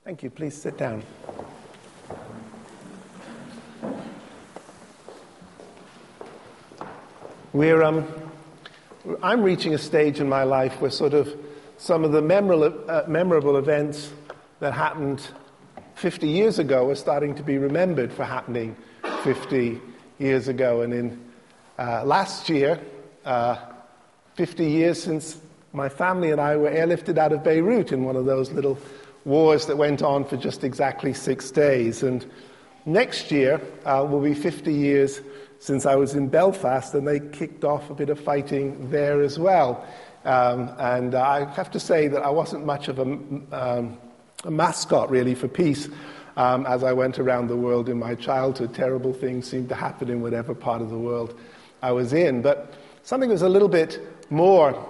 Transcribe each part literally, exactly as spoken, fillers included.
Thank you. Please sit down. We're, um, I'm reaching a stage in my life where sort of some of the memorable, uh, memorable events that happened fifty years ago are starting to be remembered for happening fifty years ago. And in uh, last year, uh, fifty years since my family and I were airlifted out of Beirut in one of those little wars that went on for just exactly six days. And next year uh, will be fifty years since I was in Belfast, and they kicked off a bit of fighting there as well. Um, and I have to say that I wasn't much of a, um, a mascot, really, for peace um, as I went around the world in my childhood. Terrible things seemed to happen in whatever part of the world I was in. But something that was a little bit more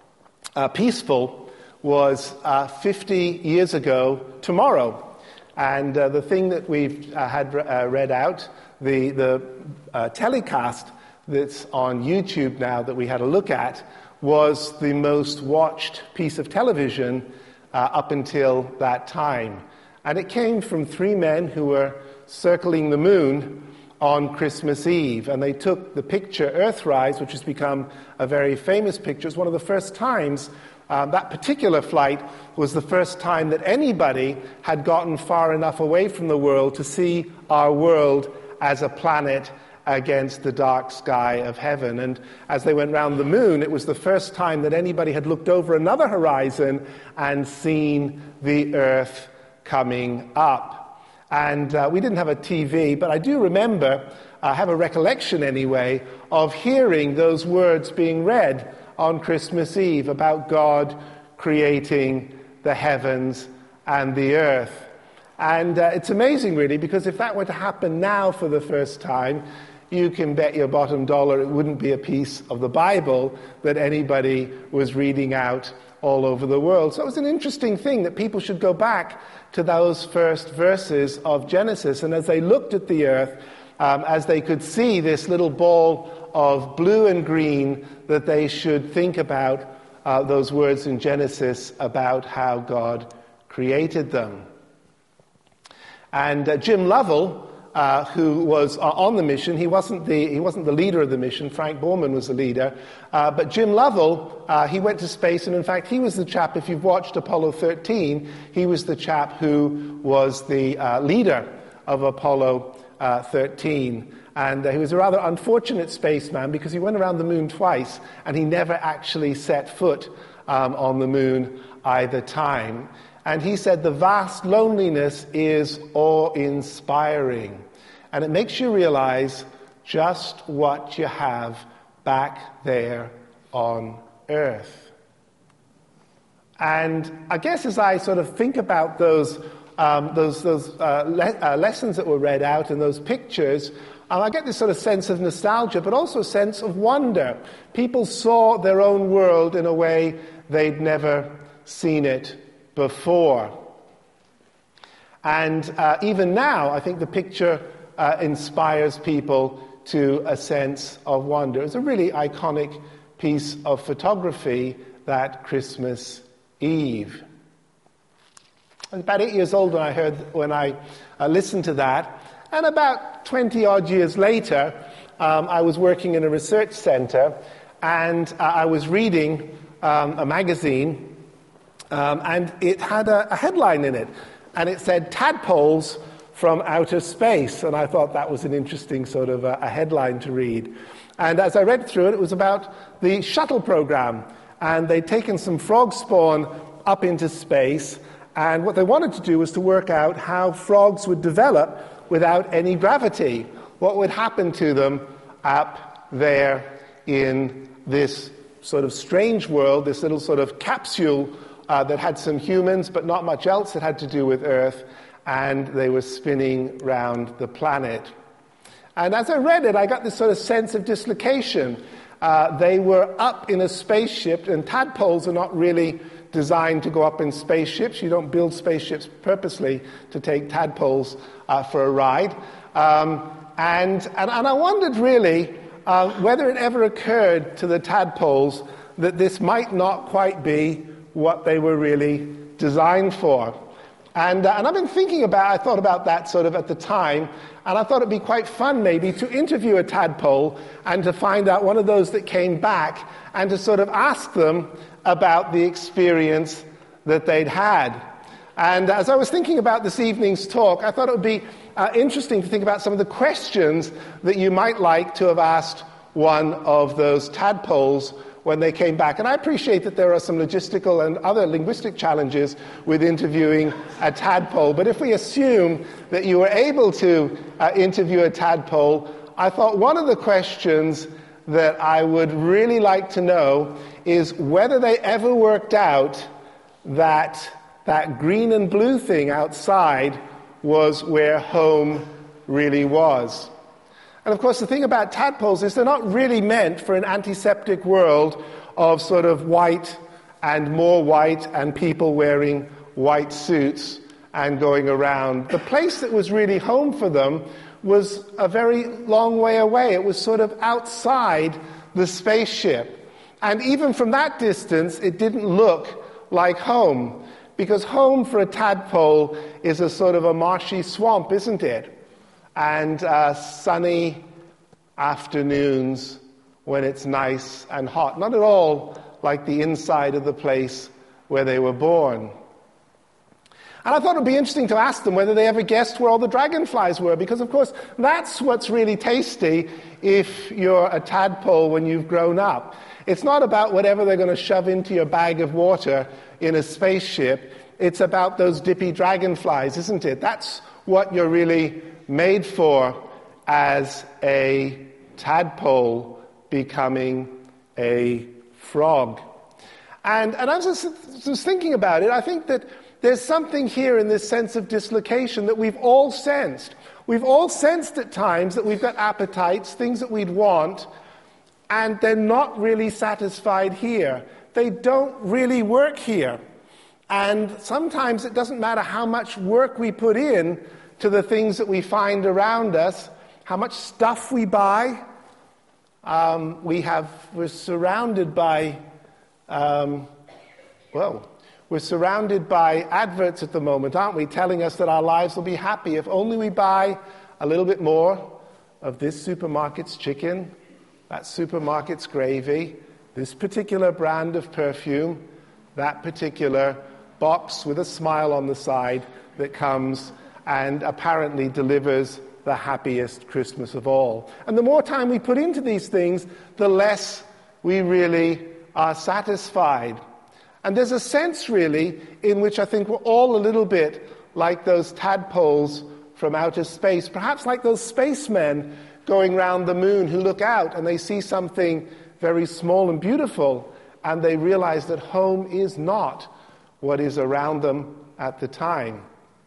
uh, peaceful was uh, fifty years ago tomorrow. And uh, the thing that we've uh, had uh, read out, the, the uh, telecast that's on YouTube now that we had a look at, was the most watched piece of television uh, up until that time. And it came from three men who were circling the moon on Christmas Eve. And they took the picture Earthrise, which has become a very famous picture. It's one of the first times Um, that particular flight was the first time that anybody had gotten far enough away from the world to see our world as a planet against the dark sky of heaven. And as they went round the moon, it was the first time that anybody had looked over another horizon and seen the Earth coming up. And uh, we didn't have a T V, but I do remember, I have a recollection anyway, of hearing those words being read on Christmas Eve about God creating the heavens and the earth. And uh, it's amazing, really, because if that were to happen now for the first time, you can bet your bottom dollar it wouldn't be a piece of the Bible that anybody was reading out all over the world. So it was an interesting thing that people should go back to those first verses of Genesis. And as they looked at the earth, um, as they could see this little ball of blue and green, that they should think about uh, those words in Genesis about how God created them. And uh, Jim Lovell, uh, who was uh, on the mission, he wasn't the he wasn't the leader of the mission. Frank Borman was the leader, uh, but Jim Lovell, uh, he went to space, and in fact, he was the chap. If you've watched Apollo thirteen, he was the chap who was the uh, leader of Apollo uh, thirteen. And uh, he was a rather unfortunate spaceman because he went around the moon twice and he never actually set foot um, on the moon either time. And he said the vast loneliness is awe-inspiring. And it makes you realize just what you have back there on Earth. And I guess as I sort of think about those, um, those, those uh, le- uh, lessons that were read out and those pictures, Um, I get this sort of sense of nostalgia, but also a sense of wonder. People saw their own world in a way they'd never seen it before. And uh, even now, I think the picture uh, inspires people to a sense of wonder. It's a really iconic piece of photography, that Christmas Eve. I was about eight years old when I heard, when I uh, listened to that. And about twenty-odd years later, um, I was working in a research center, and uh, I was reading um, a magazine, um, and it had a, a headline in it, and it said, "Tadpoles from Outer Space," and I thought that was an interesting sort of a, a headline to read. And as I read through it, it was about the shuttle program, and they'd taken some frog spawn up into space, and what they wanted to do was to work out how frogs would develop without any gravity. What would happen to them up there in this sort of strange world, this little sort of capsule uh, that had some humans but not much else that had to do with Earth, and they were spinning round the planet. And as I read it, I got this sort of sense of dislocation. Uh, they were up in a spaceship, and tadpoles are not really designed to go up in spaceships. You don't build spaceships purposely to take tadpoles uh, for a ride. Um, and, and, and I wondered really uh, whether it ever occurred to the tadpoles that this might not quite be what they were really designed for. And, uh, and I've been thinking about, I thought about that sort of at the time, and I thought it'd be quite fun maybe to interview a tadpole and to find out one of those that came back and to sort of ask them about the experience that they'd had. And as I was thinking about this evening's talk, I thought it would be uh, interesting to think about some of the questions that you might like to have asked one of those tadpoles when they came back. And I appreciate that there are some logistical and other linguistic challenges with interviewing a tadpole. But if we assume that you were able to uh, interview a tadpole, I thought one of the questions that I would really like to know is whether they ever worked out that that green and blue thing outside was where home really was. And of course, the thing about tadpoles is they're not really meant for an antiseptic world of sort of white and more white and people wearing white suits and going around. The place that was really home for them was a very long way away. It was sort of outside the spaceship. And even from that distance, it didn't look like home. Because home for a tadpole is a sort of a marshy swamp, isn't it? And uh, sunny afternoons when it's nice and hot. Not at all like the inside of the place where they were born. And I thought it would be interesting to ask them whether they ever guessed where all the dragonflies were, because of course that's what's really tasty if you're a tadpole when you've grown up. It's not about whatever they're going to shove into your bag of water in a spaceship. It's about those dippy dragonflies, isn't it? That's what you're really made for as a tadpole becoming a frog. And, and I was just, just thinking about it. I think that there's something here in this sense of dislocation that we've all sensed. We've all sensed at times that we've got appetites, things that we'd want, and they're not really satisfied here. They don't really work here. And sometimes it doesn't matter how much work we put in to the things that we find around us, how much stuff we buy. Um, we have, we're surrounded by, um, well, we're surrounded by adverts at the moment, aren't we, telling us that our lives will be happy if only we buy a little bit more of this supermarket's chicken, that supermarket's gravy, this particular brand of perfume, that particular box with a smile on the side that comes and apparently delivers the happiest Christmas of all. And the more time we put into these things, the less we really are satisfied. And there's a sense, really, in which I think we're all a little bit like those tadpoles from outer space, perhaps like those spacemen going round the moon who look out and they see something very small and beautiful, and they realize that home is not what is around them at the time.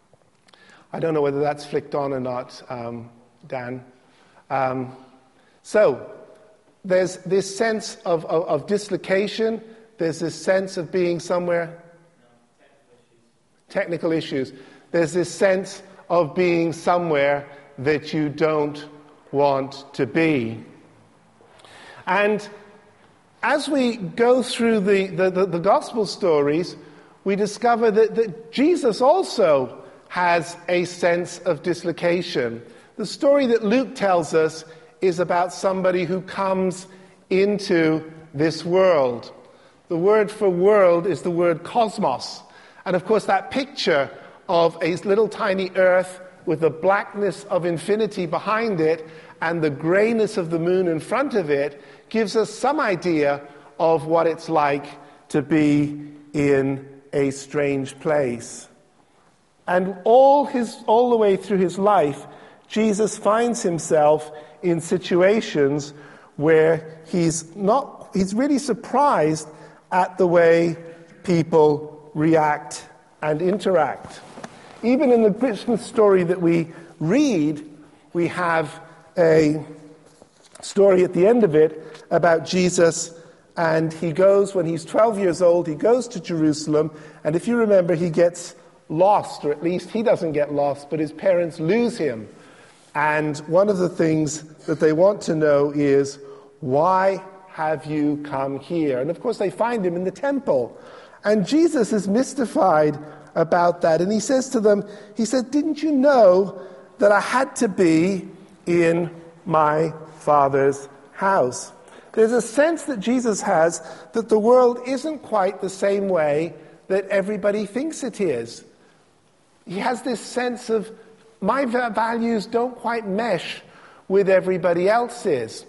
I don't know whether that's flicked on or not, um, Dan. Um, so, there's this sense of, of, of dislocation. There's this sense of being somewhere. Technical issues. There's this sense of being somewhere that you don't want to be. And as we go through the, the, the, the gospel stories, we discover that, that Jesus also has a sense of dislocation. The story that Luke tells us is about somebody who comes into this world. The word for world is the word cosmos. And of course that picture of a little tiny earth with the blackness of infinity behind it and the grayness of the moon in front of it gives us some idea of what it's like to be in a strange place. And all his, all the way through his life, Jesus finds himself in situations where he's not, he's really surprised at the way people react and interact. Even in the Christmas story that we read, we have a story at the end of it about Jesus, and he goes, when he's twelve years old, he goes to Jerusalem, and if you remember, he gets lost, or at least he doesn't get lost, but his parents lose him. And one of the things that they want to know is, why have you come here? And of course they find him in the temple. And Jesus is mystified about that. And he says to them, he said, didn't you know that I had to be in my Father's house? There's a sense that Jesus has that the world isn't quite the same way that everybody thinks it is. He has this sense of, my values don't quite mesh with everybody else's.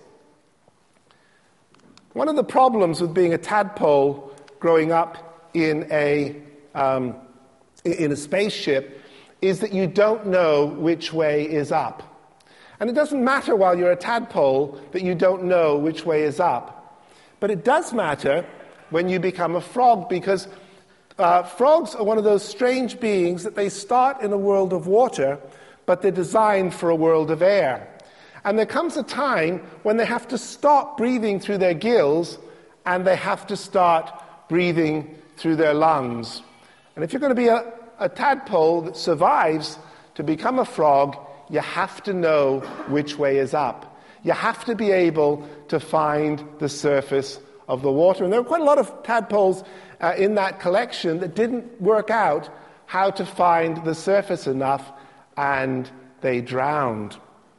One of the problems with being a tadpole growing up in a um, in a spaceship is that you don't know which way is up. And it doesn't matter while you're a tadpole that you don't know which way is up. But it does matter when you become a frog, because uh, frogs are one of those strange beings that they start in a world of water, but they're designed for a world of air. And there comes a time when they have to stop breathing through their gills and they have to start breathing through their lungs. And if you're going to be a, a tadpole that survives to become a frog, you have to know which way is up. You have to be able to find the surface of the water. And there are quite a lot of tadpoles uh, in that collection that didn't work out how to find the surface enough, and they drowned.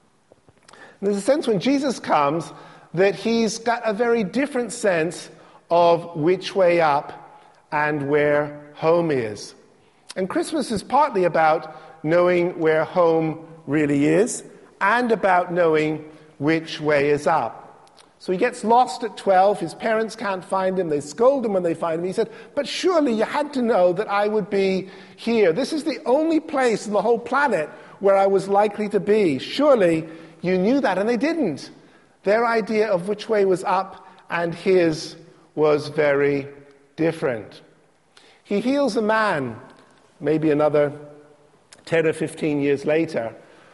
And there's a sense when Jesus comes that he's got a very different sense of which way up and where home is. And Christmas is partly about knowing where home really is and about knowing which way is up. So he gets lost at twelve. His parents can't find him. They scold him when they find him. He said, but surely you had to know that I would be here. This is the only place in the whole planet where I was likely to be. Surely you knew that. And they didn't. Their idea of which way was up and his was very different. He heals a man, maybe another ten or fifteen years later,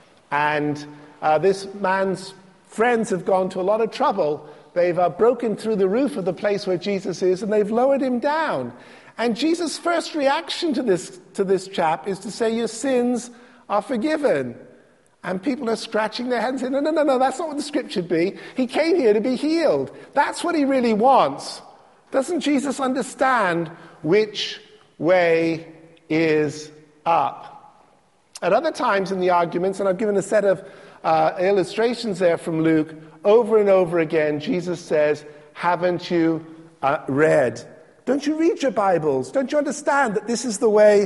and uh, this man's friends have gone to a lot of trouble. They've uh, broken through the roof of the place where Jesus is, and they've lowered him down. And Jesus' first reaction to this, to this chap is to say, your sins are forgiven. And people are scratching their heads and saying, no, no, no, no, that's not what the script should be. He came here to be healed. That's what he really wants. Doesn't Jesus understand which way is up? At other times in the arguments, and I've given a set of uh, illustrations there from Luke, over and over again, Jesus says, haven't you uh, read? Don't you read your Bibles? Don't you understand that this is the way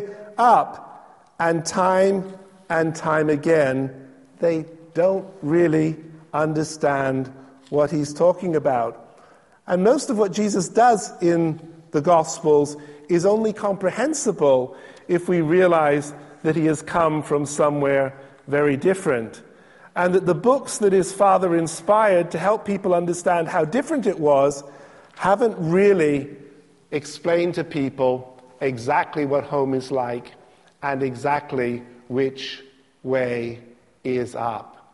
up? And time and time again, they don't really understand what he's talking about. And most of what Jesus does in the Gospels is only comprehensible if we realize that he has come from somewhere very different. And that the books that his Father inspired to help people understand how different it was haven't really explained to people exactly what home is like and exactly which way is up.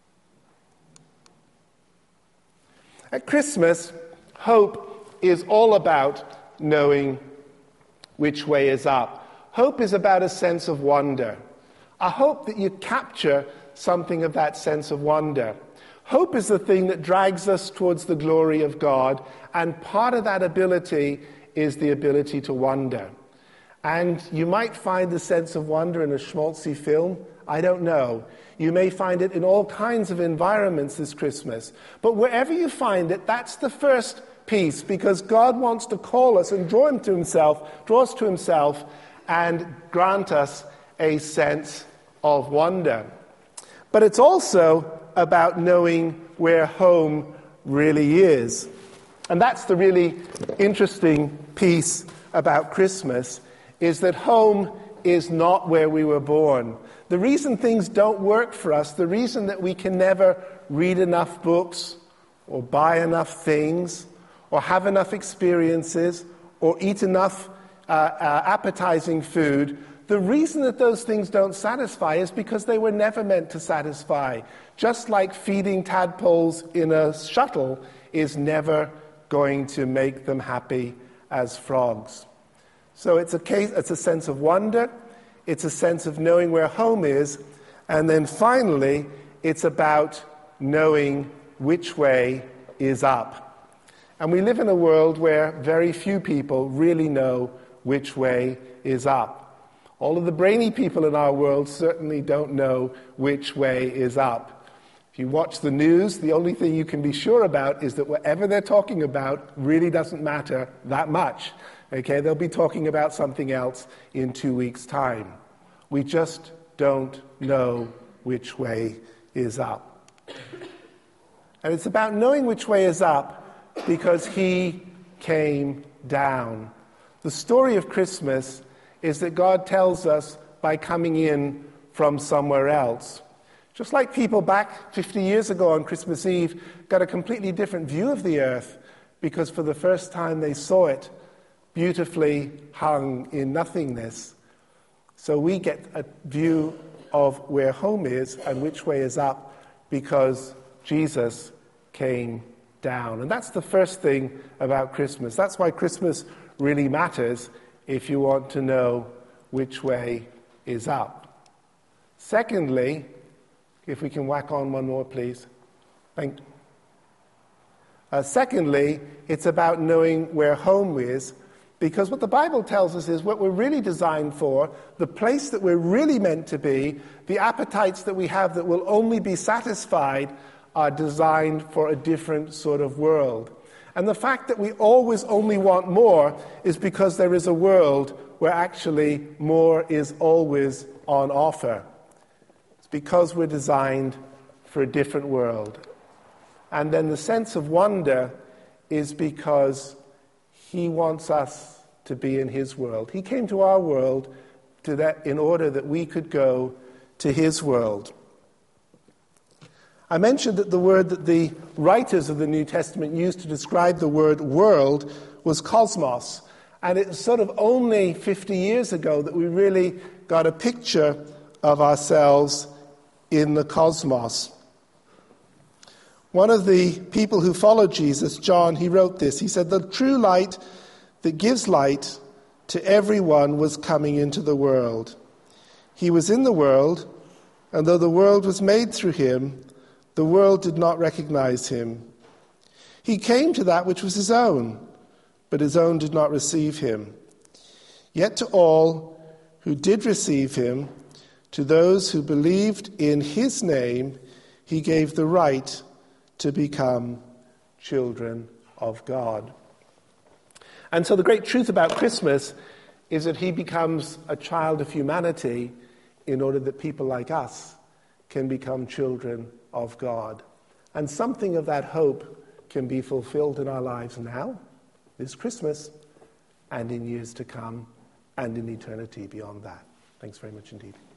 At Christmas, hope is all about knowing which way is up. Hope is about a sense of wonder. I hope that you capture something of that sense of wonder. Hope is the thing that drags us towards the glory of God, and part of that ability is the ability to wonder. And you might find the sense of wonder in a schmaltzy film. I don't know. You may find it in all kinds of environments this Christmas. But wherever you find it, that's the first piece, because God wants to call us and draw him to himself, draw us to himself, and grant us a sense of wonder. But it's also about knowing where home really is. And that's the really interesting piece about Christmas, is that home is not where we were born. The reason things don't work for us, the reason that we can never read enough books or buy enough things or have enough experiences or eat enough uh, uh, appetizing food, the reason that those things don't satisfy is because they were never meant to satisfy. Just like feeding tadpoles in a shuttle is never going to make them happy as frogs. So it's a case, it's a sense of wonder, it's a sense of knowing where home is, and then finally, it's about knowing which way is up. And we live in a world where very few people really know which way is up. All of the brainy people in our world certainly don't know which way is up. If you watch the news, the only thing you can be sure about is that whatever they're talking about really doesn't matter that much. Okay, they'll be talking about something else in two weeks' time. We just don't know which way is up. And it's about knowing which way is up because he came down. The story of Christmas is that God tells us by coming in from somewhere else. Just like people back fifty years ago on Christmas Eve got a completely different view of the earth because for the first time they saw it beautifully hung in nothingness. So we get a view of where home is and which way is up because Jesus came down. And that's the first thing about Christmas. That's why Christmas really matters if you want to know which way is up. Secondly, if we can whack on one more, please. Thank you. Uh, secondly, it's about knowing where home is, because what the Bible tells us is what we're really designed for, the place that we're really meant to be, the appetites that we have that will only be satisfied are designed for a different sort of world. And the fact that we always only want more is because there is a world where actually more is always on offer. It's because we're designed for a different world. And then the sense of wonder is because he wants us to be in his world. He came to our world to that, in order that we could go to his world. I mentioned that the word that the writers of the New Testament used to describe the word world was cosmos. And it's sort of only fifty years ago that we really got a picture of ourselves in the cosmos. One of the people who followed Jesus, John, he wrote this. He said, "The true light that gives light to everyone was coming into the world. He was in the world, and though the world was made through him, the world did not recognize him. He came to that which was his own, but his own did not receive him. Yet to all who did receive him, to those who believed in his name, he gave the right to become children of God." And so the great truth about Christmas is that he becomes a child of humanity in order that people like us can become children of God. And something of that hope can be fulfilled in our lives now, this Christmas, and in years to come, and in eternity beyond that. Thanks very much indeed.